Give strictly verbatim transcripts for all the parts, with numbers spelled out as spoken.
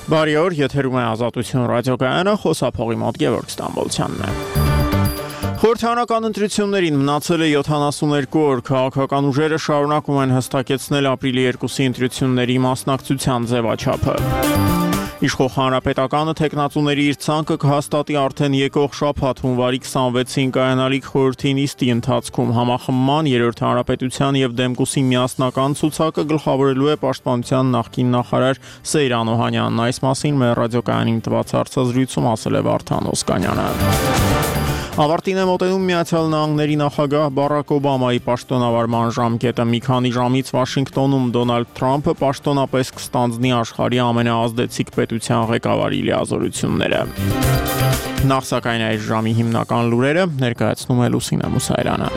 Բարի օր, եթերում է Ազատություն ռադիոկայանը, խոսափողի մոտ Գևորգ Ստամբոլցյանն է։ Խորհրդարանական ընտրություններին մնացել է յոթանասուներկու օր, քաղաքական ուժերը շարունակում են հստակեցնել ապրիլի երկուսի ընտրությունների մասնակցության ձևաչափը։ Իշխող հանրապետականը թեկնածուների իր ցանկը կհաստատի արդեն եկող շաբաթ հունվարի քսանվեցին կայանալիք խորհրդի նիստի ընթացքում համախմբման երրորդ հանրապետության եւ Դեմկուսի միասնական ցուցակը գլխավորելու է պաշտպանության նախկին նախարար Սեյրան Օհանյանն։ Այս մասին մեր ռադիոկայանին տված հարցազրույցում ասել է Վարդան Օսկանյանը։ Ավարտին է մոտենում Միացյալ Նահանգների նախագահ Բարաք Օբամայի պաշտոնավարման ժամկետը։ Մի քանի ժամից Վաշինգտոնում Դոնալդ Թրամփը պաշտոնապես կստանձնի աշխարհի ամենաազդեցիկ պետության ղեկավարի լիազորությունները։ Նախ սակայն այս ժամի հիմնական լուրերը ներկայացնում է Լուսինե Մուսայրյանը։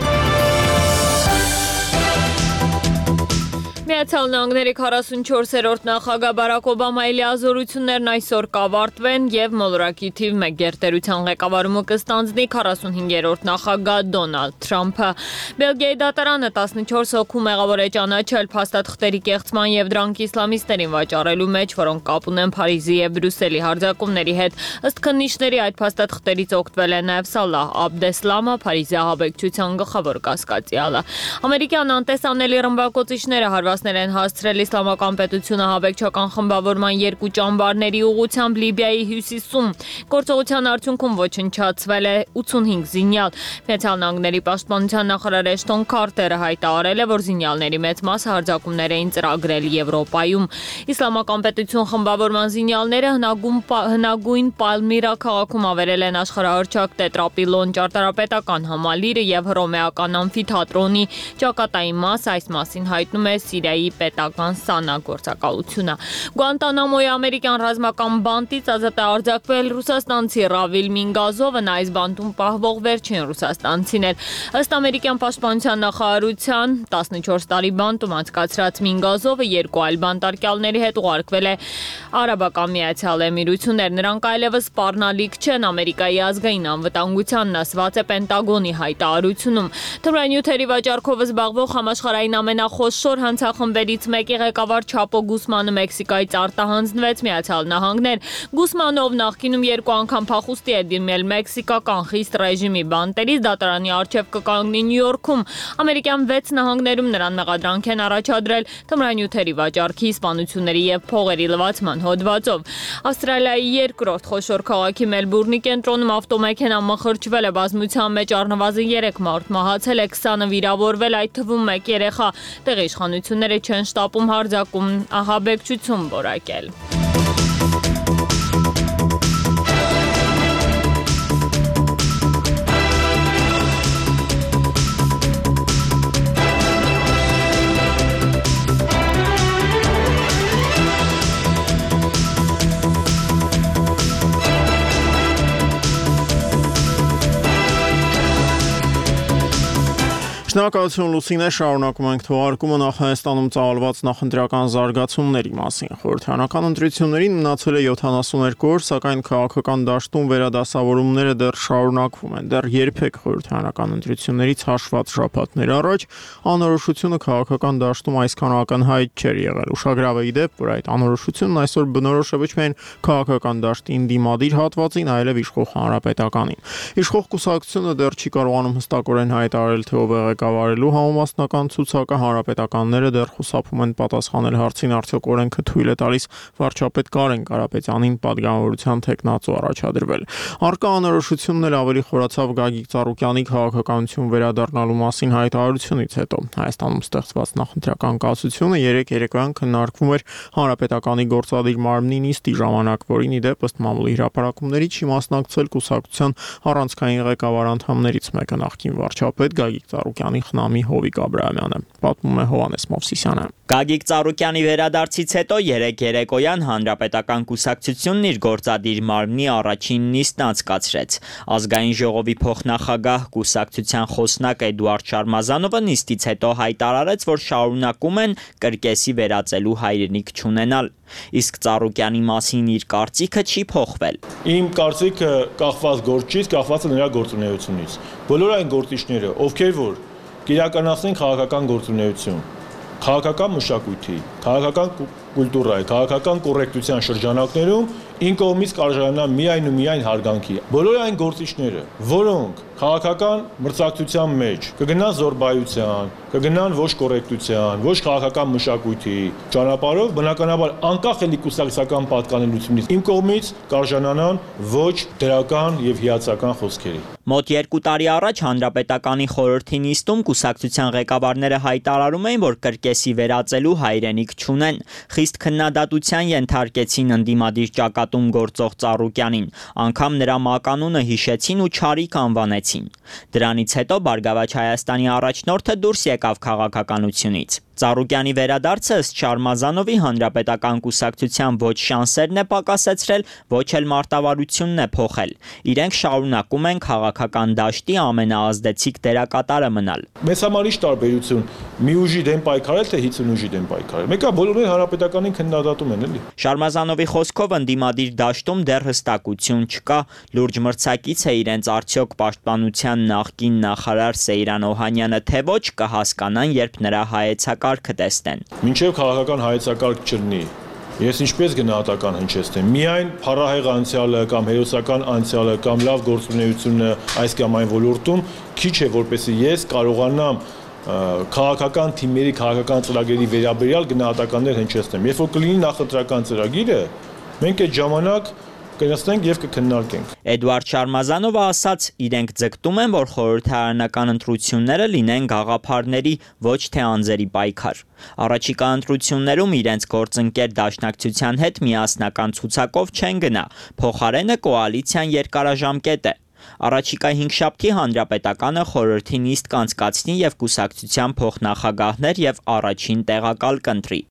Միացյալ Նահանգների քառասունչորսերորդ նախագահ Բարաք Օբամայի լիազորություններն այսօր կավարտվեն եւ մոլորակի թիվ մեկ գերտերության ղեկավարումը կստանձնի քառասունհինգերորդ նախագահ Դոնալդ Թրամփը։ Բելգիայի դատարանը տասնչորս հոգու մեղավոր է ճանաչել փաստաթղթերի կեղծման եւ դրանք իսլամիստերին վաճառելու մեջ, որոնք կապ ունեն Փարիզի եւ Բրյուսելի հարձակումների հետ։ Ըստ քննիչների այդ փաստաթղթերից օգտվել է նաեւ Սալահ Աբդեսլամը, Փարիզի ահաբեկչության գլխավոր կասկածյալը։ Ամերիկյան անտեսանելի ռմբակոծիչները հարվածներ են հասցրել իսլամական պետությունը ահաբեկչական խմբավորման երկու ճամբարների ուղղությամբ Լիբիայի հյուսիսում։ Գործողության արդյունքում ոչնչացվել է ութսունհինգ զինյալ։ Միացյալ Նահանգների պաշտպանության նախարար Էշտոն Քարտերը հայտարարել է, որ զինյալների մեծ մասը հարձակումներ էին ծրագրել Եվրոպայում։ Իսլամական պետություն խմբավորման զինյալները հնագույն Պալմիրա քաղաքում ավերել են աշխարհահռչակ տետրապիլոն ճարտարապետական համալիրը եւ հռոմեական ամֆիթատրոնի ճակատային մաս, այս մասին հայտնում է Սիրիայի պետական սանա գործակալությունը։ Գուանտանամոյի ամերիկյան ռազմական բանտից ազատ է արձակվել ռուսաստանցի Ռավիլ Մինգազովը, նա այս բանտում պահվող վերջին ռուսաստանցին էր։ Ըստ ամերիկյան պաշտպանության նախարարության տասնչորս տարի բանտում անցկացրած Մինգազովը երկու այլ բանտարկյալների հետ ուղարկվել է Արաբական Միացյալ Էմիրություններ։ Նրանք այլևս սպառնալիք չեն Ամերիկայի ազգային անվտանգությանն ասված է Պենտագոնի հայտարարությունում։ Թմրանյութերի վաճառքով զբաղվող համաշխարհային ամենախոշոր հանցախմբերից մեկի ղեկավար Չապո Գուսմանը Մեքսիկայից արտահանձնվեց Միացյալ Նահանգներ։ Գուսմանով նախկինում երկու անգամ փախուստի է դիմել մեքսիկական խիստ ռեժիմի բանտերից, դատարանի առջև կկանգնի Նյու Յորքում։ Ամերիկյան վեց նահանգներում նրան մեղադրանք են առաջադրել թմրանյութերի վաճառքի, սպանությունների եւ փողերի լվացման հոդվածով։ Ավստրալիայի երկրորդ խոշոր քաղաքի Մելբուրնի կենտրոնում ավտոմեքենա մխրճվել է, բազմության մեջ առնվազն երեք մարդ մահացել է, քսանը վիրավորվել, այդ թվում մեկ երեխա։ Տեղի իշխանությունները չեն շտապում հարձակում ահաբեկչություն որակել։ Շնորհակալություն Լուսինե, շարունակում ենք թողարկումը Նախագահստանում ծավալված նախընտրական զարգացումների մասին։ Խորհրդարանական ընտրություններին մնացել է յոթանասուներկու օր, սակայն քաղաքական դաշտում վերադասավորումները դեռ շարունակվում են։ Դեռ երբեք խորհրդարանական ընտրություններից հաշված շաբաթներ առաջ անորոշությունը քաղաքական դաշտում այսքան ակնհայտ չէր եղել։ Ուշագրավ է ի դեպ, որ այդ անորոշությունն այսօր բնորոշ է ոչ միայն քաղաքական դաշտի ընդդիմադիր հատվածին, այլև իշխող հանրապետականին։ Իշխող կուսակցությունը դեռ չի կարողանում հստակորեն հայտարարել, թե ով է ղեկավարելու համամասնական ցուցակը, հանրապետականները դեռ խուսափում են պատասխանել հարցին, արդյոք օրենքը թույլ է տալիս վարչապետ Կարեն Կարապետյանին պատգամավորության թեկնածու առաջադրվել։ Առկա անորոշությունն էլ ավելի խորացավ Գագիկ Ծառուկյանի քաղաքականություն վերադառնալու մասին հայտարարությունից հետո։ Հայաստանում ստեղծված նախընտրական կացությունը երեք երեկոյան քննարկվում էր հանրապետականի գործադիր մարմնի նիստի ժամանակ, որին ի դեպ ըստ մամուլի հրապարակումների չի մասնակցել կուսակցության առանցքային ղեկավար անդամներից մեկը, նախկին վարչապետ Գագիկ Ծառուկյանի խնամի Հովիկ Աբրահամյանը, պատմում է Հովհաննես Մովսիսյանը։ Գագիկ Ծառուկյանի վերադարձից հետո երեք երեկոյան հանրապետական կուսակցությունն իր գործադիր մարմնի առաջին նիստն անցկացրեց։ Ազգային ժողովի փոխնախագահ կուսակցության խոսնակ Էդուարդ Շարմազանովը նիստից հետո հայտարարեց, որ շարունակում են կրկեսի վերածելու հայրենիք չունենալ։ Իսկ Ծառուկյանի մասին իր կարծիքը չի փոխվել։ Իմ կարծիքը կախված գործից, կախված է նրա գործունեությունից։ Բոլոր այն գործիչները, ովքեր որ կիրականացնեն քաղաքական գործունեություն, քաղաքական մշակույթի, քաղաքական կուլտուրայի, քաղաքական կոռեկտության շրջանակներում ին կողմից կարժանանա միայն ու միայն հարգանքի։ Բոլոր այն գործիչները, որոնք քաղաքական մրցակցության մեջ կգնան զորբայության, կգնան ոչ կոռեկտության, ոչ քաղաքական մշակույթի ճանապարհով, բնականաբար անկախ էլի կուսակցական պատկանելությունից իմ կողմից կարժանանան ոչ դրական եւ հիացական խոսքերի։ Մոտ երկու տարի առաջ Հանրապետականի խորհրդի նիստում կուսակցության ղեկավարները հայտարարում էին, որ կրկեսի վերածելու հայրենիք չունեն։ Խիստ քննադատության ենթարկեցին ընդդիմադիր ճակատում գործող Ծառուկյանին, անգամ նրա մականունը հիշեցին ու չարիք անվանեցին։ Դրանից հետո Բարգավաճ Հայաստանի առաջնորդը դուրս եկավ քաղաքականությունից։ Ծառուկյանի վերադարձը ըստ Շարմազանովի Հանրապետական կուսակցության ոչ շանսերն է պակասեցրել, ոչ էլ մարտավարությունն է փոխել։ Իրենք շարունակում են քաղաքական դաշտի ամենաազդեցիկ դերակատարը մնալ։ Մեծ համար ի՞նչ տարբերություն մի ուժի դեմ պայքարել թե հինգ ուժի դեմ պայքարել։ Մեկը բոլորին Հանրապետականին քննադատում են էլի։ Շարմազանովի խոսքով ընդդիմադիր դաշտում դեռ հստակություն չկա, լուրջ մրցակից է իրենց արդյոք պաշտպանության նախկին նախարար Սեյրան Օհանյանը թե ոչ կհասկանան, երբ նրա հայեցակարգը տեսնեն։ Մինչև քաղաքական հայեցակարգ չլինի, ես ինչպես գնահատական հնչեցնեմ, միայն փառահեղ անցյալը կամ հերոսական անցյալը կամ լավ գործունեությունը այս կամ այն ոլորտում քիչ է, որպեսզի ես կարողանամ քաղաքական թիմերի, քաղաքական ծրագրերի վերաբերյալ գնահատականներ հնչեցնեմ։ Երբ որ կլինի նախընտրական ծրագիրը, մենք այդ ժամանակ կնստենք եւ կքննարկենք։ Էդուարդ Շարմազանովը ասաց, իրենք ձգտում են, որ խորհրդարանական ընտրությունները լինեն գաղափարների, ոչ թե անձերի պայքար։ Առաջիկա ընտրություններում իրենց գործընկեր դաշնակցության հետ միասնական ցուցակով չեն գնա, փոխարենը կոալիցիան երկարաժամկետ է։ Առաջիկա հինգշաբթի Հանրապետականը խորհրդի նիստ կանցկացնի եւ կուսակցության փոխնախագահներ եւ առաջին տեղակալ կընտրի։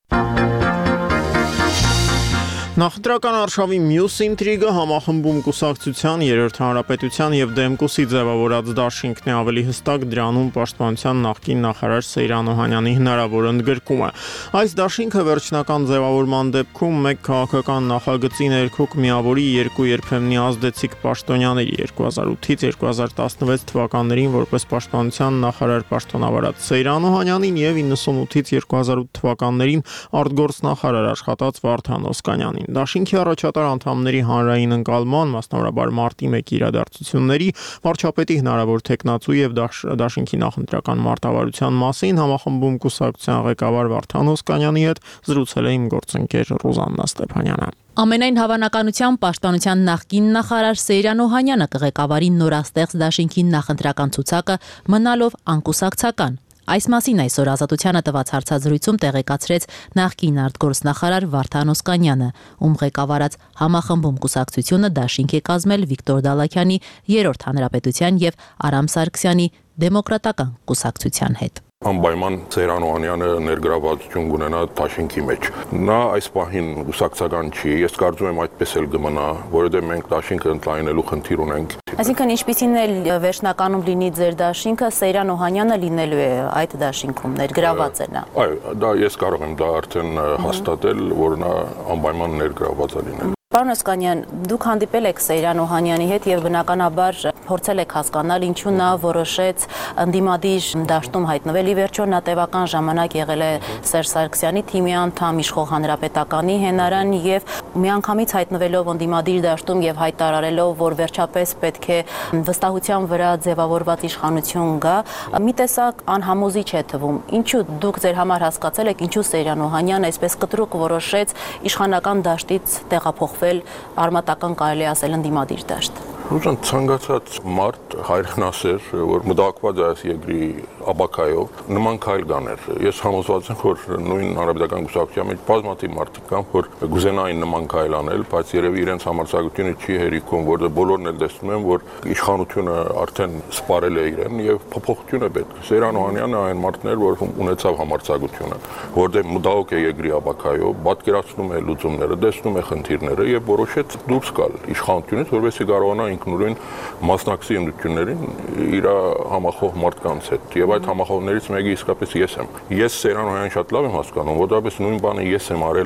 Նախընտրական արշավի մյուս ինտրիգը համախմբում կուսակցության, Երրորդ հանրապետության եւ Դեմկուսի ձևավորած դաշինքն է, ավելի հստակ դրանում պաշտպանության նախկին նախարար Սեյրան Օհանյանի հնարավոր ընդգրկումը։ Այս դաշինքը վերջնական ձևավորման դեպքում մեկ քաղաքական նախագծի ներքո կմիավորի երկու երբեմնի ազդեցիկ պաշտոնյաների երկու հազար ութից երկու հազար տասնվեց թվականներին որպես պաշտպանության նախարար պաշտոնավարած Սեյրան Օհանյանին եւ իննսունութից երկու հազար ութ թվականներին արտգործնախարար աշխատած Վարդան Օսկանյանին։ Դաշինքի առաջատար անդամների հանրային ընկալման, մասնավորաբար մարտի մեկի իրադարձությունների, վարչապետի հնարավոր թեկնածու եւ դաշինքի նախընտրական մարտավարության մասին համախմբում կուսակցության ղեկավար Վարդան Օսկանյանի հետ զրուցել է իմ գործընկեր Ռուզաննա Ստեփանյանը։ Ամենայն հավանականությամբ պաշտպանության նախկին նախարար Սեյրան Օհանյանը կղեկավարի նորաստեղծ դաշինքի նախընտրական ցուցակը մնալով անկուսակցական։ Այս մասին այսօր Ազատությանը տված հարցազրույցում տեղեկացրեց նախկին արտգործնախարար Վարդան Օսկանյանը, ում ղեկավարած համախմբում կուսակցությունը դաշինք է կազմել Վիկտոր Դալաքյանի Երրորդ հանրապետության եւ Արամ Սարգսյանի Դեմոկրատական կուսակցության հետ։ Անպայման Սեյրան Օհանյանը ներգրավվածություն կունենա դաշինքի մեջ։ Նա այս պահին կուսակցական չի, ես կարծում եմ այդպես էլ կմնա, որովհետև մենք դաշինքը ընդլայնելու խնդիր ունենք։ Այսինքն ինչպիսին էլ վերջնականում լինի ձեր դաշինքը, Սեյրան Օհանյանը լինելու է այդ դաշինքում, ներգրաված է նա։ Այո, դա ես կարող եմ դա արդեն հաստատել, որ նա անպայման ներգրաված է լինելու։ Պարոն Օսկանյան, դուք հանդիպել եք Սեյրան Օհանյանի հետ եւ բնականաբար փորձել եք հասկանալ ինչու նա որոշեց ընդդիմադիր դաշտում հայտնվել։ Ի վերջո նա տևական ժամանակ եղել է Սերժ Սարգսյանի թիմի անդամ, իշխող հանրապետականի հենարան եւ միանգամից հայտնվելով ընդդիմադիր դաշտում եւ հայտարարելով, որ վերջապես պետք է վստահության վրա ձևավորված իշխանություն գա, մի տեսակ անհամոզիչ է թվում։ Ինչու դուք ձեր համար հասկացել եք, ինչու Սեյրան Օհանյանը այսպես կտրուկ որոշեց իշխանական դաշտից տեղափոխվել արմատական կարելի ասել ընդդիմադիր դաշտ։ Ուժան ցանկացած մարդ հայրենասեր, որ մտահոգված է այս երկրի ապակայով, նման քայլ կաներ։ Ես համոզված եմ, որ նույն հանրապետական կուսակցության մեջ բազմաթիվ մարդիկ կան, որ գուզենային նման քայլ անել, բայց երևի իրենց համարձակությունը չի հերիքում, որովհետև բոլորն էլ տեսնում են, որ իշխանությունը արդեն սպառել է իրեն եւ փոփոխություն է պետք։ Սեյրան Օհանյանը այն մարդն էր, որ ունեցավ համարձակությունը, որովհետև մտահոգ է երկրի ապակայով, պատկերացնում է լուծումները, տեսնում է խնդիրները եւ որոշեց դուրս գալ իշխանությունից, որովհետեւ կարողանա ինքնուրույն մասնակցի ընդդիմություններին իր համախոհ մարդկանց հետ եւ այդ համախոհներից մեկը իսկապես ես եմ։ Ես Սեյրան Օհանյանին շատ լավ եմ հասկանում, որովհետեւ նույն բանը ես եմ արել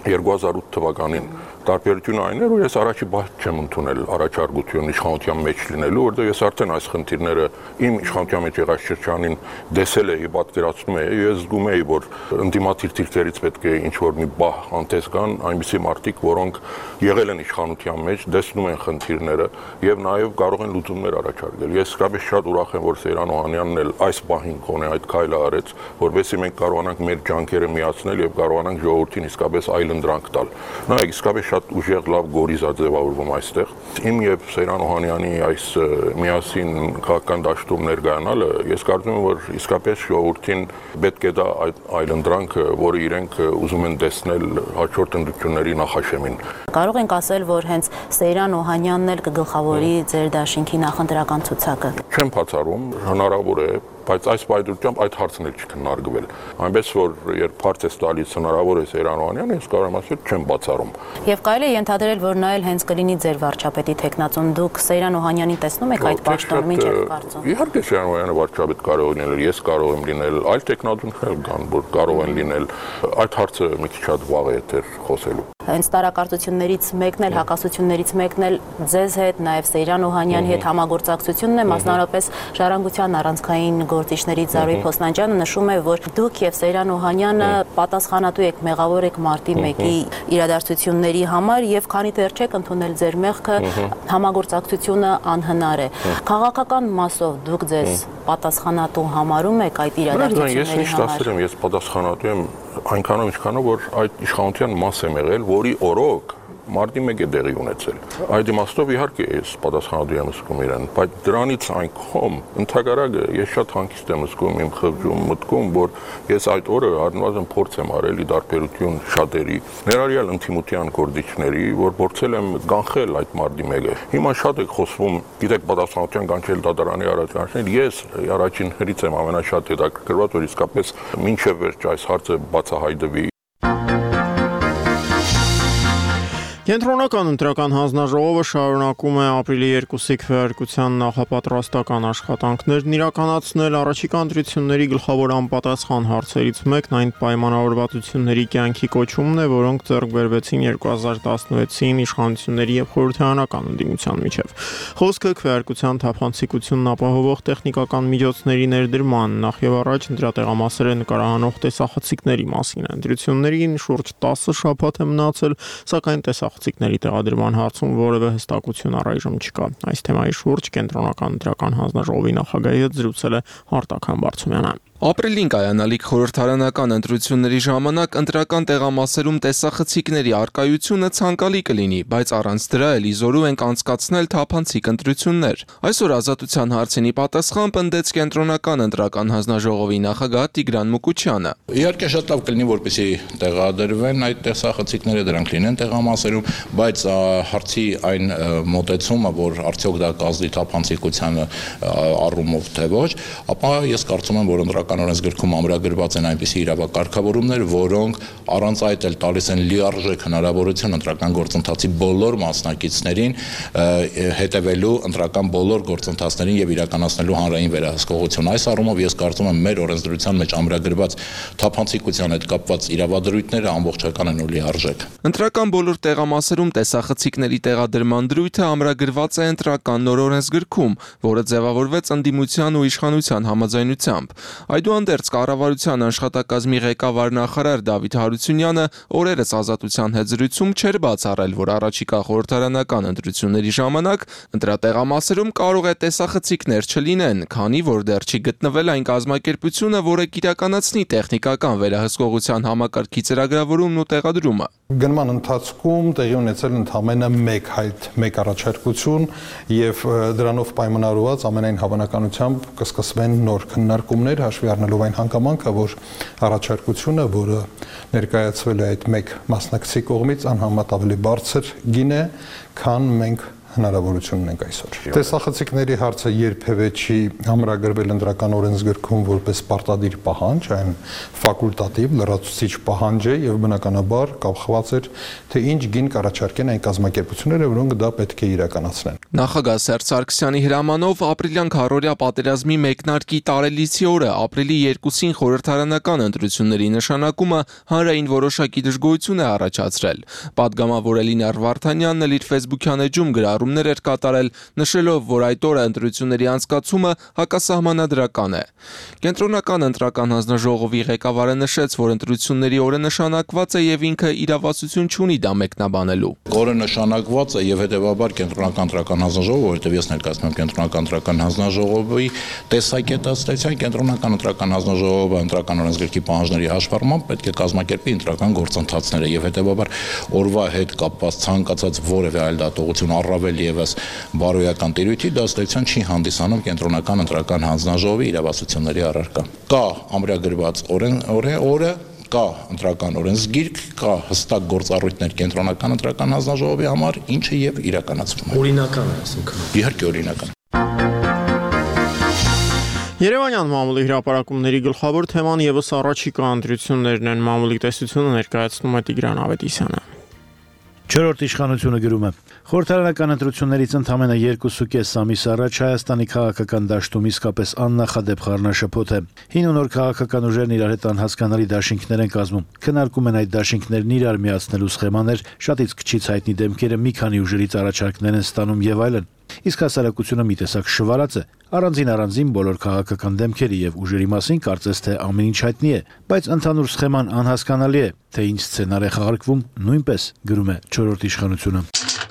երկու հազար ութ թվականին տարբերությունը այն էր, որ ես առաջի բաց չեմ ընդունել առաջարկություն իշխանության մեջ լինելու, որտեղ ես արդեն այս խնդիրները իմ իշխանության մեջ եղած շրջանին տեսել էի, պատկերացնում էի, ես զգում էի, որ ընդդիմադիր թիրքերից պետք է ինչ-որ մի բահ անտես կան, այնպիսի մարդիկ, որոնք եղել են իշխանության մեջ, տեսնում են խնդիրները եւ նաեւ կարող են լուծումներ առաջարկել։ Ես իսկապես շատ ուրախ եմ, որ Սեյրան Օհանյանն էլ այս պահին կոնե այդ քայլը արեց, որովհետեւ մենք կարողանանք մեր ջանքերը միացնել եւ կարողանանք ժողովրդին իսկապես այլընտրանք տալ։ Նայեք, իսկապես շատ ուժեղ լավ գորիզ է ձևավորվում այստեղ։ Իմ եւ Սեյրան Օհանյանի այս միասին քաղաքական դաշտում ներկայանալը, ես կարծում եմ, որ իսկապես ժողովրդին պետք է դա այլընտրանքը, որը իրենք ուզում են տեսնել հաջորդ ընտրությունների նախաշեմին։ Կարող ենք ասել, որ հենց Սեյրան Օհանյանն էլ կգլխավորի ձեր դաշինքի նախընտրական ցուցակը։ Չեմ բացառում, հնարավոր է, բայց այս պայմանությամբ այդ հարցն էլ չի քննարկվել։ Այնպես որ երբ հարց է տալիս հնարավոր է Սեյրան Օհանյանը, ես կարող եմ ասել չեմ բացառում։ Եվ կարելի է ենթադրել, որ նա էլ հենց կլինի ձեր վարչապետի տեխնացուն։ Դուք Սեյրան Օհանյանին տեսնում եք այդ պաշտոնում, ինչ եք կարծում։ Իհարկե Սեյրան Օհանյանը վարչապետ կարող է լինել, ես կարող եմ լինել, այլ տեխնատուններ կան, որ կարող են լինել։ Այդ հարցը մի քիչ շատ վաղ է դեռ խոսելու։ Հենց տարակարծություններից մեկն էլ, հակասություններից մեկն էլ ձեզ հետ, նաև Սեյրան Օհանյանի հետ համագործակցությունն է, մասնավորապես Ժառանգության առանցքային գործիչների Զարուհի Փոսնանջյանը նշում է, որ դուք եւ Սեյրան Օհանյանը պատասխանատու եք, մեղավոր եք մարտի մեկի իրադարձությունների համար եւ քանի դեռ չեք ընդունել ձեր մեղքը, համագործակցությունը անհնար է։ Քաղաքական մասով դուք ձեզ պատասխանատու համարում եք այդ իրադարձությունների համար։ Ես միշտ ասել եմ, ես պատասխանատու եմ այնքանով, ինչքանով որ այդ իշխանության մաս եմ եղել, որի օրոք մարտի մեկ է դեղի ունեցել։ Այդ իմաստով իհարկե ես պատասխանատու եմ զգում իրեն, բայց դրանից այն կողմ ընդհակառակը ես շատ հանգիստ եմ զգում իմ խղճում մտքում, որ ես այդ օրը առնվազն փորձ եմ արել ի տարբերություն շատերի, ներառյալ ընդդիմության գործիչների, որ փորձել եմ կանխել այդ մարտի մեկը։ Հիմա շատ է խոսվում, գիտեք, պատասխանատվության կանչել դատարանի առաջարկներ, ես առաջիններից եմ ամենաշատ հետաքրքրված, որ իսկապես մինչև վերջ այս հարցը բացահայտվի։ Կենտրոնական ընտրական հանձնաժողովը շարունակում է ապրիլի երկուսի քվեարկության նախապատրաստական աշխատանքներն իրականացնել առաջիկա ընտրությունների գլխավոր անպատասխան հարցերից մեկն այն պայմանավորվածությունների կյանքի կոչումն է, որոնք ձեռք բերվեցին երկու հազար տասնվեցին իշխանությունների եւ խորհրդարանական ընդդիմության միջև։ Խոսքը քվեարկության թափանցիկությունն ապահովող տեխնիկական միջոցների ներդրման նախ եւ առաջ ընտրատեղամասերը նկարահանող տեսախցիկների մասին է։ Ընտրություններին շուրջ տասը շաբաթ է մնացել, սակայն տեսախցիկների Ցիկների տեղադրման հարցում որևէ հստակություն առայժմ չկա։ Այս թեմայի շուրջ կենտրոնական ընտրական հանձնաժողովի նախագահի հետ զրուցել է Արտակ Համբարձումյանը։ Ապրիլին կայանալիք խորհրդարանական ընտրությունների ժամանակ ընտրական տեղամասերում տեսախցիկների առկայությունը ցանկալի կլինի, բայց առանց դրա էլ իզորու ենք անցկացնել թափանցիկ ընտրություններ։ Այսօր Ազատության հարցինի պատասխան պնդեց կենտրոնական ընտրական հանձնաժողովի նախագահ Տիգրան Մուկուչյանը։ Իհարկե շատ լավ կլինի, որպեսզի տեղադրվեն այդ տեսախցիկները, դրանք լինեն տեղամասերում, բայց հարցի այն մոտեցումը, որ արդյոք դա կազդի թափանցիկությանը առումով թե ոչ, ապա ես կարծում եմ, որ ընտրական օրենսգրքում ամրագրված են այնպիսի իրավակարգավորումներ, որոնք առանց այդ էլ տալիս են լիարժեք հնարավորություն ընտրական գործընթացի բոլոր մասնակիցներին հետևելու ընտրական բոլոր գործընթացներին եւ իրականացնելու հանրային վերահսկողություն։ Այս առումով ես կարծում եմ մեր օրենսդրության մեջ ամրագրված թափանցիկության հետ կապված իրավադրույթները ամբողջական են ու լիարժեք։ Ընտրական բոլոր տեղամասերում տեսախցիկների տեղադրման դրույթը ամրագրված է ընտրական նոր օրենսգրքում, որը ձևավորվեց ընդդիմության ու իշխանության համաձայնությամբ։ Այդուհանդերձ կառավարության աշխատակազմի ղեկավար նախարար Դավիթ Հարությունյանը օրերս Ազատության հետ զրույցում չէր բացառել, որ առաջիկա խորհրդարանական ընտրությունների ժամանակ ընտրատեղամասերում կարող է տեսախցիկներ չլինեն, քանի որ դեռ չի գտնվել այն կազմակերպությունը, որը կիրականացնի տեխնիկական վերահսկողության համակարգի ծրագրավորումն ու տեղադրումը։ Գնման ընթացքում տեղի ունեցել ընդամենը մեկ հայտ, մեկ առաջարկություն եւ դրանով պայմանավորված ամենայն հավանականությամբ կսկսվեն նոր քննարկումներ, հաշվի առնելով այն հանգամանքը, որ առաջարկությունը, որը ներկայացվել է այդ մեկ մասնակցի կողմից, անհամեմատ ավելի բարձր գին է, քան մենք հնարավորություն ունենք այսօր։ Տեսախցիկների հարցը երբևէ չի համարագրվել ընտրական օրենսգրքում որպես պարտադիր պահանջ, այն ֆակուլտատիվ, լրացուցիչ պահանջ է եւ բնականաբար կապված էր թե ինչ գին կառաջարկեն այն կազմակերպությունները, որոնք դա պետք է իրականացնեն։ Նախագահ Սերժ Սարգսյանի հրամանով ապրիլյան քառօրյա պատերազմի մեկնարկի տարելիցի օրը ապրիլի երկուսին խորհրդարանական ընտրությունների նշանակումը հանրային որոշակի դժգոհություն է առաջացրել։ Պատգամավոր Էլինար Վարդանյանն էլ իր Facebook-յան էջում գրառումներ էր կատարել, նշելով, որ այդ օրը ընտրությունների անցկացումը հակասահմանադրական է։ Կենտրոնական ընտրական հանձնաժողովի ղեկավարը նշեց, որ ընտրությունների օրը նշանակված է եւ ինքը իրավասություն չունի դա մեկնաբանելու։ Օրը նշանակված է եւ հետեւաբար կենտրոնական ընտրական հանձնաժողովը, որտեղ ես ներկայացնում եմ կենտրոնական ընտրական հանձնաժողովի տեսակետացրեցիան, կենտրոնական ընտրական հանձնաժողովը ընտրական օրենսգրքի պահանջների հաշվառմամբ պետք է կազմակերպի ընտրական գործընթացները եւ հետեւաբար օրվա հետ կապված ցանկացած որևէ այլ դատողություն առավել եւս բարոյական տիրույթի դաստիարակության չի հանդիսանում կենտրոնական ընտրական հանձնաժողովի իրավասությունների առարկա։ Կա ամրագրված օրեն օրը կա ընտրական օրենսգիրք, կա հստակ գործառույթներ կենտրոնական ընտրական հանձնաժողովի համար, ինչը եւ իրականացվում է։ Օրինական է, ասենք։ Իհարկե օրինական։ Երևանյան մամուլի հրապարակումների գլխավոր թեման եւս առաջիկա ընտրություններն են, մամուլի տեսությունը ներկայացնում է Տիգրան Ավետիսյանը։ Չորրորդ իշխանությունը գրում է. Խորհրդարանական ընտրություններից ընդամենը երկուսուկես ամիս առաջ Հայաստանի քաղաքական դաշտում իսկապես աննախադեպ խառնաշփոթ է։ Հին ու նոր քաղաքական ուժերն իրար հետ անհասկանալի դաշինքներ են կազմում։ Քննարկում են այդ դաշինքներն իրար միացնելու սխեմաներ, շատից քչից հայտնի դեմքերը մի քանի ուժերից առաջարկներ են ստանում եւ այլն։ Իսկ հասարակությունը մի տեսակ շվարած է, առանձին առանձին բոլոր քաղաքական դեմքերի եւ ուժերի մասին կարծես թե ամեն ինչ հայտնի է, բայց ընդհանուր սխեման անհասկանալի է, թե ինչ սցենար է խաղարկվում, նույնպես գրում է չորրորդ իշխանությունը։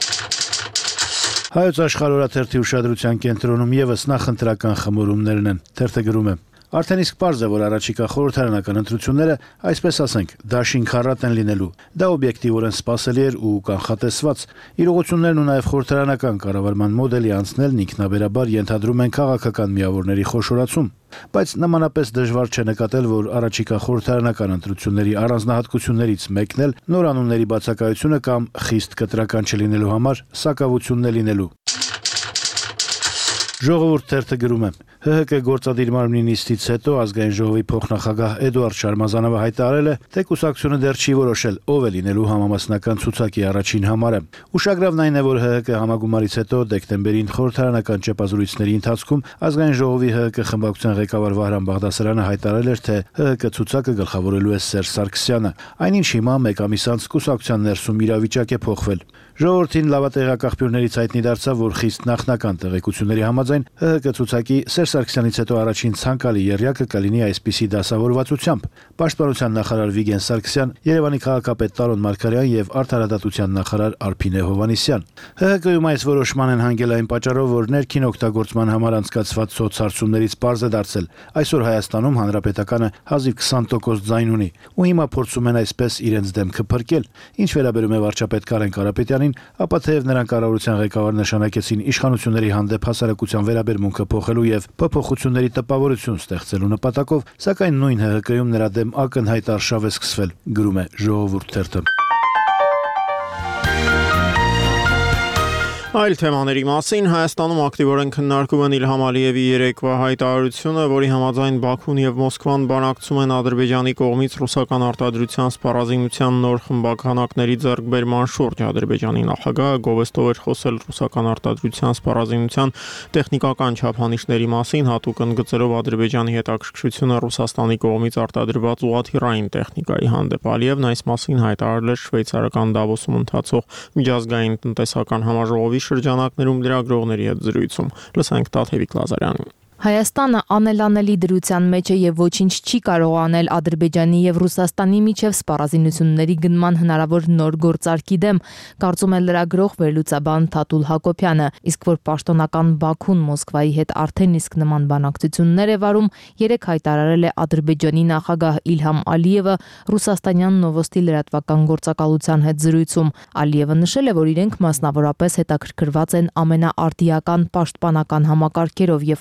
Հայոց աշխարհ օրաթերթի ուշադրության կենտրոնում եւս նախընտրական խմորումներն են։ Թերթը գրում է. Արդեն իսկ պարզ է, որ առաջիկա խորհրդարանական ընտրությունները, այսպես ասենք, դաշին քառատ են լինելու։ Դա օբյեկտիվորեն սպասելի էր ու կանխատեսված։ Իրողություններն ու նաև խորհրդարանական կառավարման մոդելի անցնելն ինքնաբերաբար ենթադրում են քաղաքական միավորների խոշորացում։ Բայց նմանապես դժվար չէ նկատել, որ առաջիկա խորհրդարանական ընտրությունների առանձնահատկություններից մեկն էլ նոր անունների բացակայությունը կամ խիստ կտրական չլինելու համար սակավությունն է լինելու։ Ժողովուրդ թերթը գրում է. ՀՀԿ գործադիր մարմնի նիստից հետո ազգային ժողովի փոխնախագահ Էդուարդ Շարմազանովը հայտարարել է, թե կուսակցությունը դեռ չի որոշել ով է լինելու համամասնական ցուցակի առաջին համարը։ Ուշագրավն այն է, որ ՀՀԿ համագումարից հետո դեկտեմբերին խորհրդարանական ճեպազրույցների ընթացքում ազգային ժողովի ՀՀԿ խմբակցության ղեկավար Վահրամ Բաղդասարյանը հայտարարել էր, թե ՀՀԿ ցուցակը գլխավորելու է Սերժ Սարգսյանը, այնինչ հիմա մեկ ամիս անց կուսակցության ներսում իրավիճակ է փոխվել։ Ժողովրդին լավատեղյակ աղբյուրներից հայտնի դարձավ, որ խիստ նախնական տեղեկությունների համաձայն ՀՀԿ ցուցակի Սերժ Սարգսյանից հետո առաջին ցանկալի եռյակը կլինի այսպիսի դասավորվածությամբ. Պաշտպանության նախարար Վիգեն Սարգսյան, Երևանի քաղաքապետ Տարոն Մարգարյան եւ Արդարադատության նախարար Արփինե Հովհաննիսյան։ ՀՀԿ-ում այս որոշման են հանգել այն պատճառով, որ ներքին օգտագործման համար անցկացված սոցհարցումներից պարզ է դարձել. այսօր Հայաստանում հանրապետականը հազիվ քսան տոկոս ձայն ունի, ու հիմա փորձում են այսպես իրենց դեմքը փրկել։ Ինչ վերաբերում է վարչապետ Կարեն Կարապետյանին, ապա թեև նրան կառավարության ղեկավար նշանակեցին իշխանությունների հանդեպ հասարակության վերաբերմունքը փոխելու եւ փոփոխությունների տպավորություն ստեղծելու նպատակով, սակայն նույն ՀՀԿ-ում նրա դեմ ակնհայտ արշավ է սկսվել, գրում է Ժողովուրդ թերթը։ Այլ թեմաների մասին Հայաստանում ակտիվորեն քննարկում են Իլհամ Ալիևի երեկվա հայտարարությունը, որի համաձայն Բաքուն եւ Մոսկվան բանակցում են Ադրբեջանի կողմից ռուսական արտադրության սպառազինության նոր խմբականակների ձեռքբերման շուրջ։ Ադրբեջանի նախագահը գովեստով էր խոսել ռուսական արտադրության սպառազինության տեխնիկական չափանիշների մասին, հատուկ ընդգծելով Ադրբեջանի հետաքրքրությունը Ռուսաստանի կողմից արտադրված ուղղաթիռային տեխնիկայի հանդեպ։ Ալիևն այս մասին հայտարարել էր շվեյցարական Դավոսում ընթացող միջազգային տնտեսական համաժողովի շրջանակներում լրագրողների հետ զրույցում։ Լսենք Տաթևիկ Լազարյանին։ Հայաստանը անելանելի դրության մեջ է եւ ոչինչ չի կարող անել Ադրբեջանի եւ Ռուսաստանի միջև սպառազինությունների գնման հնարավոր նոր գործարքի դեմ, կարծում է լրագրող վերլուծաբան Թաթուլ Հակոբյանը, իսկ որ պաշտոնական Բաքուն Մոսկվայի հետ արդեն իսկ նման բանակցություններ է վարում, երեք հայտարարել է Ադրբեջանի նախագահ Իլհամ Ալիևը ռուսաստանյան Նովոստի լրատվական գործակալության հետ զրույցում։ Ալիևը նշել է, որ իրենք մասնավորապես հետաքրքրված են ամենաարտիական պաշտպանական համակարգերով եւ ուղղաթիռ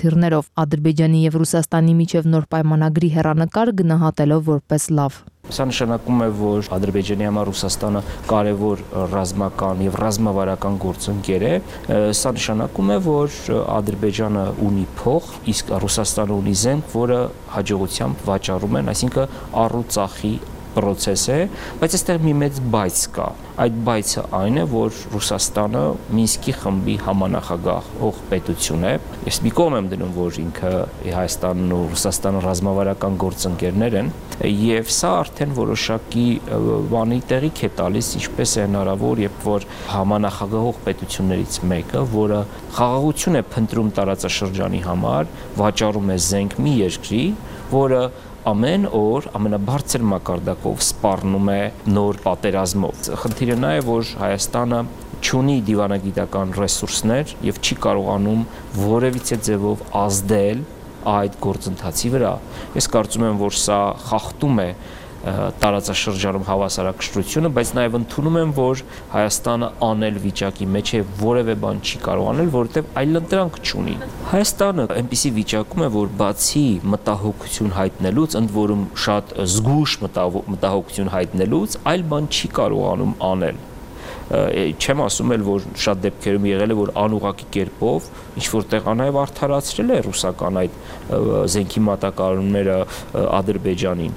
խնդիրներով։ Ադրբեջանի եւ Ռուսաստանի միջև նոր պայմանագրի հեռանկար գնահատելով որպես լավ։ Սա նշանակում է, որ Ադրբեջանի համար Ռուսաստանը կարևոր ռազմական եւ ռազմավարական գործընկեր է։ Սա նշանակում է, որ Ադրբեջանը ունի փող, իսկ Ռուսաստանը ունի զենք, որը հաջողությամբ վաճառում են, այսինքն առուծախի process է, բայց այստեղ մի մեծ բայց կա։ Այդ բայցը այն է, որ Ռուսաստանը Մինսկի խմբի համանախագահող պետություն է։ Ես մի կողմ եմ դնում, որ ինքը Հայաստանն ու Ռուսաստանը ռազմավարական գործընկերներ են, եւ սա արդեն որոշակի բանի տեղիք է տալիս, ինչպես է հնարավոր, երբ որ համանախագահող պետություններից մեկը, որը խաղաղություն է փնտրում տարածաշրջանի համար, վաճառում է զենք մի երկրի, որը ամեն օր ամենաբարձր մակարդակով սպառնում է նոր պատերազմով։ Խնդիրը նա է, որ Հայաստանը չունի դիվանագիտական ռեսուրսներ եւ չի կարողանում որևիցե ձևով ազդել այդ գործընթացի վրա։ Ես կարծում եմ, որ սա խախտում է տարածաշրջանում հավասարակշռությունը, բայց նաև ընդունում եմ, որ Հայաստանը անել վիճակի մեջ է, որևէ բան չի կարող անել, որովհետև այլընտրանք չունի։ Հայաստանը այնպիսի վիճակում է, որ բացի մտահոգություն հայտնելուց, ընդ որում շատ զգուշ մտահոգություն հայտնելուց, այլ բան չի կարողանում անել։ Չեմ ասում էլ, որ շատ դեպքերում եղել է, որ անուղղակի կերպով ինչ որտեղ նաև արդարացրել է ռուսական այդ զենքի մատակարարումները Ադրբեջանին,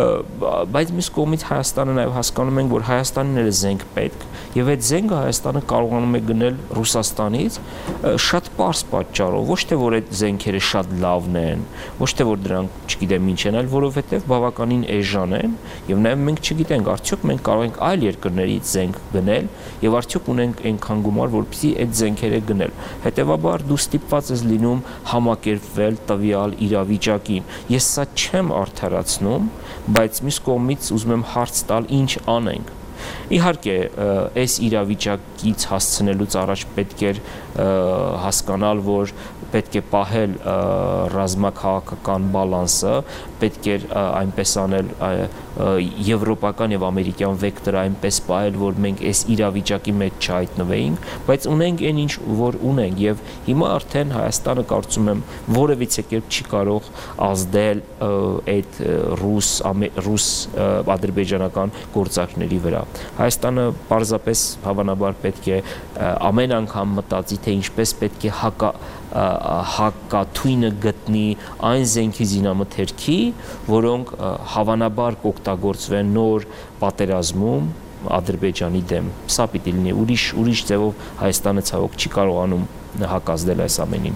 բայց մյուս կողմից Հայաստանը նաև հասկանում ենք, որ Հայաստանին էլ է զենք պետք, եւ այդ զենքը Հայաստանը կարողանում է գնել Ռուսաստանից շատ պարզ պատճառով, ոչ թե որ այդ զենքերը շատ լավն են, ոչ թե որ դրանք, չգիտեմ, ինչ են, այլ որովհետեւ բավականին էժան են, եւ նաև մենք չգիտենք, արդյոք մենք կարող ենք այլ երկրներից զենք գնել եւ արդյոք ունենք այնքան գումար, որպեսզի այդ զենքերը գնել։ Հետեւաբար դու ստիպված ես լինում համակերպվել տվյալ իրավիճակին։ Ես սա չեմ արդարացնում, բայց մյուս կողմից ուզում եմ հարց տալ, ինչ անենք։ Իհարկե, այս իրավիճակից հասցնելուց առաջ պետք է հասկանալ, որ պետք է պահել ռազմաքաղաքական բալանսը, պետք է այնպես անել եվրոպական եւ ամերիկյան վեկտորը այնպես պահել, որ մենք այս իրավիճակի մեջ չհայտնվեինք, բայց ունենք այն ինչ որ ունենք եւ հիմա արդեն Հայաստանը կարծում եմ որևիցե կերպ չի կարող ազդել այդ ռուս ռուս ադրբեջանական գործարքների վրա։ Հայաստանը պարզապես հավանաբար պետք է ամեն անգամ մտածի, թե ինչպես պետք է հակա հակաթույնը գտնի այն զենքի զինամթերքի, որոնք հավանաբար կօգտագործվեն նոր պատերազմում Ադրբեջանի դեմ։ Սա պիտի լինի, ուրիշ ուրիշ ձևով Հայաստանը ցավոք չի կարողանում հակազդել այս ամենին։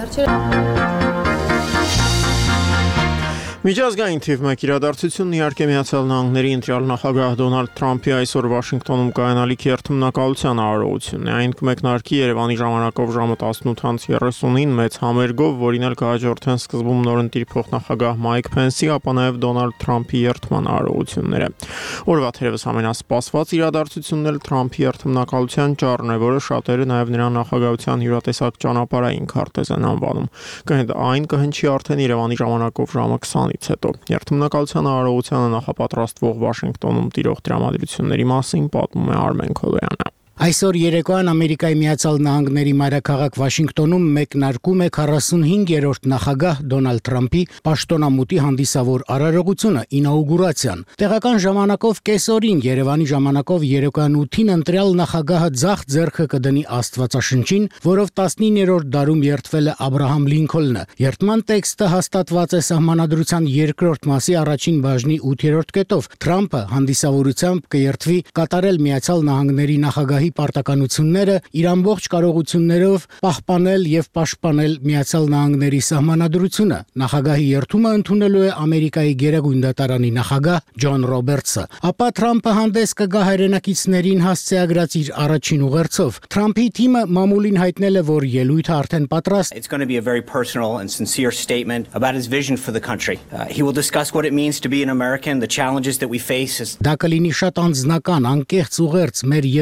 Միջազգային թիվ մեկ իրադարձությունն իհարկե Միացյալ Նահանգների ընտրյալ նախագահ Դոնալդ Թրամփի այսօր Վաշինգտոնում կայանալիք երթմնակալության արարողությունն է։ Այն կմեկնարկի Երևանի ժամանակով ժամը տասնութ երեսունին մեծ համերգով, որին էլ կհաջորդեն սկզբում նորընտիր փոխնախագահ Մայք Փենսի, ապա նաև Դոնալդ Թրամփի երթման արարողությունները։ Օրվա թերևս ամենասպասված իրադարձությունն էլ Թրամփի երթմնակալության ճառն է, որը շատերը նաև նրա նախագահության յուրատեսակ ճանապարհային քարտեզ են անվանում։ Այն կհնչի արդեն Երևանի ժամանակով ժամը քսանից հետո։ Երթմնակալության արարողությանը նախապատրաստվող Վաշինգտոնում տիրող դրամատրությունների մասին պատմում է Արմեն Քոլոյանը։ Այսօր երեկոյան Ամերիկայի Միացյալ Նահանգների մայրաքաղաք Վաշինգտոնում մեկնարկում է քառասունհինգերորդ նախագահ Դոնալդ Թրամփի պաշտոնամուտի հանդիսավոր արարողությունը ինաուգուրացիան։ Տեղական ժամանակով կեսօրին, Երևանի ժամանակով երեկոյան ութին ընտրյալ նախագահը ձախ ձեռքը կդնի Աստվածաշնչին, որով տասնիններորդ դարում երդվել է Աբրահամ Լինքոլնը։ Երդման տեքստը հաստատված է Սահմանադրության երկրորդ մասի առաջին բաժնի ութերորդ կետով։ Թրամփը հանդիսավորությամբ կերդվի կատարել Միացյալ Նահանգների նախագահի պարտականությունները իր ամբողջ կարողություններով պահպանել եւ պաշտպանել Միացյալ Նահանգների սահմանադրությունը։ Նախագահի երթումը ընդունելու է Ամերիկայի Գերագույն դատարանի նախագահ Ջոն Ռոբերտսը։ Ապա Թրամփը հանդես կգա հայրենակիցներին հասցեագրած իր առաջին ուղերձով։ Թրամփի թիմը մամուլին հայտնել է, որ ելույթը արդեն պատրաստ։ It's going to be a very personal and sincere statement about his vision for the country. Uh, he will discuss what it means to be an American, the challenges that we face. Դա կլինի շատ անձնական, անկեղծ ուղերձ մեր երկրի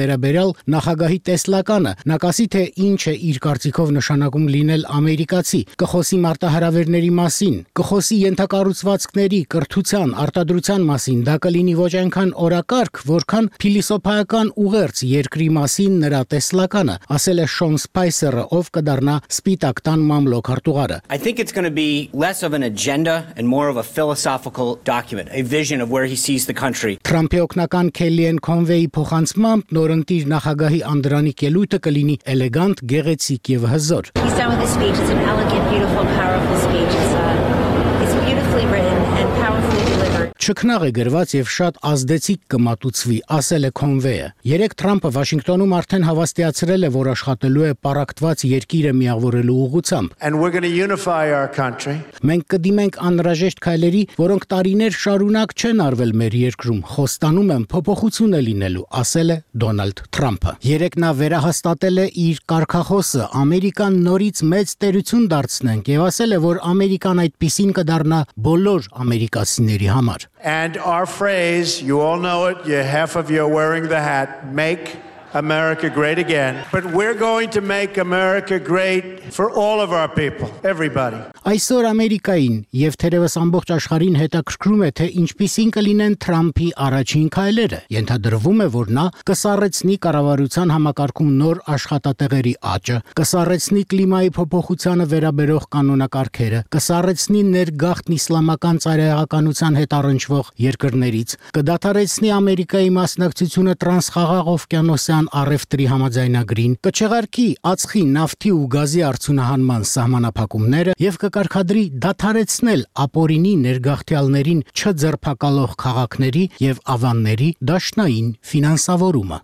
վերաբերյալ նախագահի տեսլականը, նա կասի, թե ինչ է իր կարծիքով նշանակում լինել ամերիկացի, կխոսի մարտահրավերների մասին, կխոսի ենթակառուցվածքների, կրթության, արտադրության մասին, դա կլինի ոչ այնքան օրակարգ, որքան փիլիսոփայական ուղերձ երկրի մասին նրա տեսլականը, ասել է Շոն Սպայսերը, ով կդառնա Սպիտակ տան մամլոք-արտուղարը. I think it's going to be less of an agenda and more of a philosophical document, a vision of where he sees the country. Թրամփի օգնական Քելիեն Քոնվեի փոխանցմամբ նորընտիր նախագահի անդրանիկ ելույթը կլինի էլեգանտ, գեղեցիկ եւ հզոր. He's done with this speech. It's an elegant, beautiful, powerful speech. It's, uh, it's beautifully written and powerfully delivered. Չքնաղ է գրված եւ շատ ազդեցիկ կմատուցվի, ասել է Քոնվեը. Երեք Թրամփը Վաշինգտոնում արդեն հավաստիացրել է, որ աշխատելու է պարակտված երկիրը միավորելու ուղղությամբ. And we're going to unify our country. Մենք կդիմենք անհրաժեշտ քայլերի, որոնք տարիներ շարունակ չեն արվել մեր երկրում, խոստանում եմ փոփոխություն է լինելու, ասել է Դոնալդ Թրամփը. Երեք նա վերահաստատել է իր կարգախոսը Ամերիկան նորից մեծ տերություն դարձնենք եւ ասել է, որ Ամերիկան այդպիսին կդառնա բոլոր ամերիկացիների համար. And our phrase, you all know it, you half of you are wearing the hat, make America great again. But we're going to make America great for all of our people, everybody. Այսօր Ամերիկային եւ թերևս ամբողջ աշխարհին հետաքրքրում է, թե ինչպիսին կլինեն Թրամփի առաջին քայլերը։ Ենթադրվում է, որ նա կսառեցնի կառավարության համակարգում նոր աշխատատեղերի աճը, կսառեցնի կլիմայի փոփոխությանը վերաբերող կանոնակարգերը, կսառեցնի ներգաղթն իսլամական ծայրահեղականության հետ առնչվող երկրներից, կդադարեցնի Ամերիկայի մասնակցությունը տրանսխաղաղ օվկիանոսյան առևտրի համաձայնագրին, կչեղարկի ածխի, նավթի ու գազի արդյունահանման սահմանափակումները եւ կարգադրի դադարեցնել ապօրինի ներգաղթյալներին չձերբակալող քաղաքների եւ ավանների դաշնային ֆինանսավորումը։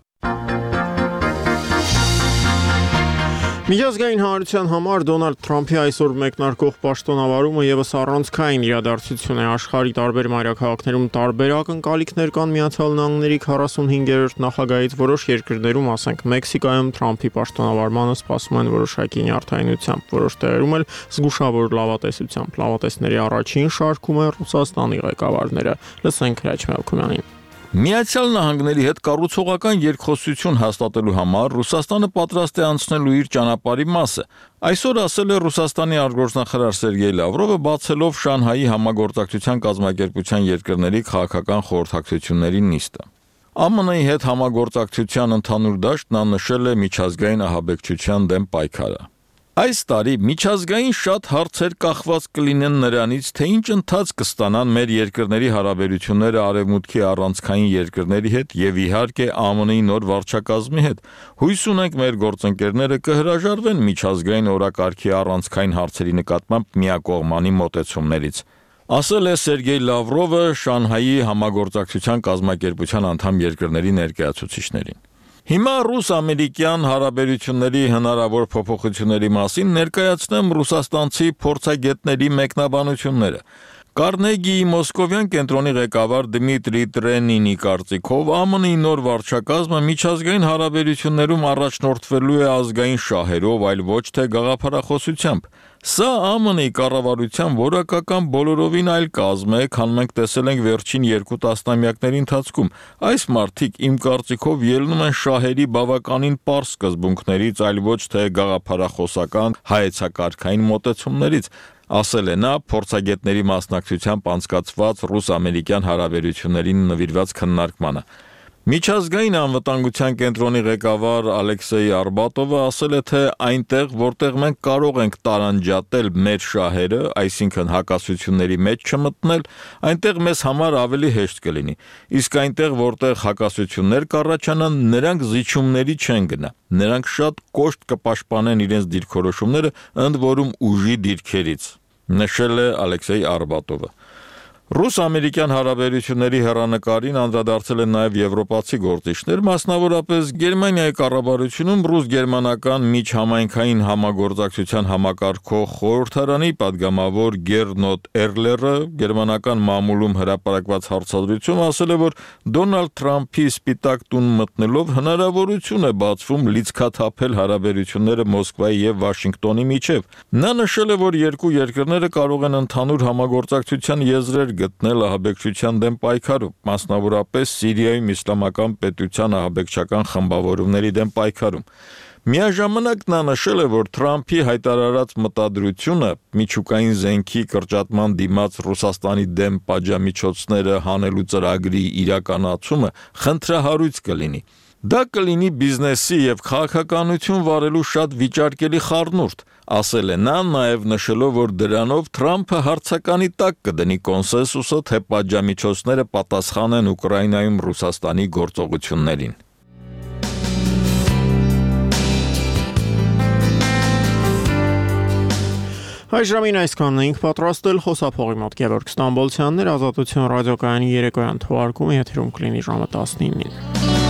Միջազգային հանրության համար Դոնալդ Թրամփի այսօր մեկնարկող պաշտոնավարումը եւս առանցքային իրադարձություն է աշխարհի տարբեր մայրաքաղաքներում տարբեր ակնկալիքներ կան Միացյալ Նահանգների քառասունհինգերորդ նախագահից որոշ երկրներում, ասենք Մեքսիկայում Թրամփի պաշտոնավարմանը սպասում են որոշակի նյարդայնությամբ, որոշ տեղերում էլ զգուշավոր լավատեսությամբ։ Լավատեսների առաջին շարքում է Ռուսաստանի ղեկավարները։ Լսենք Հրաչ Մելքումյանին։ Միացյալ Նահանգների հետ կառուցողական երկխոսություն հաստատելու համար Ռուսաստանը պատրաստ է անցնելու իր ճանապարհի մասը։ Այսօր ասել է Ռուսաստանի արտգործնախարար Սերգեյ Լավրովը, բացելով Շանհայի համագործակցության կազմակերպության երկրների քաղաքական խորհրդակցությունների նիստը։ Է Մ Ն-ի հետ համագործակցության ընդհանուր դաշտն նշել է միջազգային ահաբեկչության դեմ պայքարը։ Այս տարի միջազգային շատ հարցեր կախված կլինեն նրանից, թե ինչ ընթաց կստանան մեր երկրների հարաբերությունները արևմուտքի առանցքային երկրների հետ եւ իհարկե Ա Մ Ն-ի նոր վարչակազմի հետ։ Հույս ունենք մեր գործընկերները կհրաժարվեն միջազգային օրակարգի առանցքային հարցերի նկատմամբ միակողմանի մոտեցումներից, ասել է Սերգեյ Լավրովը Շանհայի համագործակցության կազմակերպության անդամ երկրների ներկայացուցիչներին։ Հիմա ռուս-ամերիկյան հարաբերությունների հնարավոր փոփոխությունների մասին ներկայացնեմ ռուսաստանցի փորձագետների մեկնաբանությունները։ Կարնեգիի Մոսկովյան կենտրոնի ղեկավար Դմիտրի Տրենինի կարծիքով Ա Մ Ն-ի նոր վարչակազմը միջազգային հարաբերություններում առաջնորդվելու է ազգային շահերով, այլ ոչ թե գաղափարախոսությամբ։ Սա Ա Մ Ն-ի կառավարության որակական բոլորովին այլ կազմ է, քան մենք տեսել ենք վերջին երկու տասնամյակների ընթացքում։ Այս մարդիկ իմ կարծիքով ելնում են շահերի բավականին պարզ սկզբունքներից, այլ ոչ թե գաղափարախոսական հայեցակարգային մոտեցումներից, ասել է նա փորձագետների մասնակցությամբ անցկացված ռուս-ամերիկյան հարաբերություններին նվիրված քննարկմանը։ Միջազգային անվտանգության կենտրոնի ղեկավար Ալեքսեյ Արբատովը ասել է, թե այնտեղ, որտեղ մենք կարող ենք տարանջատել մեր շահերը, այսինքն հակասությունների մեջ չմտնել, այնտեղ մեզ համար ավելի հեշտ կլինի։ Իսկ այնտեղ, որտեղ հակասություններ կառաջանան, նրանք զիջումների չեն գնա։ Նրանք շատ կոշտ կպաշտպանեն իրենց դիրքորոշումները, ընդ որում ուժի դիրքերից, նշել է Ալեքսեյ Արբատովը։ Ռուս-ամերիկյան հարաբերությունների հեռանկարին անդրադարձել են նաև եվրոպացի գործիչներ, մասնավորապես Գերմանիայի կառավարությունում ռուս-գերմանական միջհամայնքային համագործակցության համակարգող խորհրդարանի падգամավոր Գերնոտ Էրլերը գերմանական մամուլում հրապարակված հարցազրույցում ասել է, որ Դոնալդ Թրամփի Սպիտակ տուն մտնելով հնարավորություն է բացվում լիցքաթափել հարաբերությունները Մոսկվայի եւ Վաշինգտոնի միջև։ Նա նշել է, որ երկու երկրները կարող են ընդհանուր համագործակցության եզրեր գտնել ահաբեկչության դեմ պայքարում, մասնավորապես Սիրիայում իսլամական պետության ահաբեկչական խմբավորումների դեմ պայքարում։ Միաժամանակ նա նշել է, որ Թրամփի հայտարարած մտադրությունը միջուկային զենքի կրճատման դիմաց Ռուսաստանի դեմ պատժամիջոցները հանելու ծրագրի իրականացումը խնդրահարույց կլինի։ Դա կլինի բիզնեսի եւ քաղաքականություն վարելու շատ վիճարկելի խառնուրդ, ասել է նա, նաեւ նշելով, որ դրանով Թրամփը հարցականի տակ կդնի կոնսենսուսը, թե պատժամիջոցները պատասխանեն Ուկրաինայում Ռուսաստանի գործողություններին։ Այս ժամին այսքանն էինք պատրաստել, խոսափողի մոտ Գևորգ Ստամբոլցյանն էր, Ազատություն ռադիոկայանի երեկոյան թողարկումը եթերում կլինի ժամը տասնինին։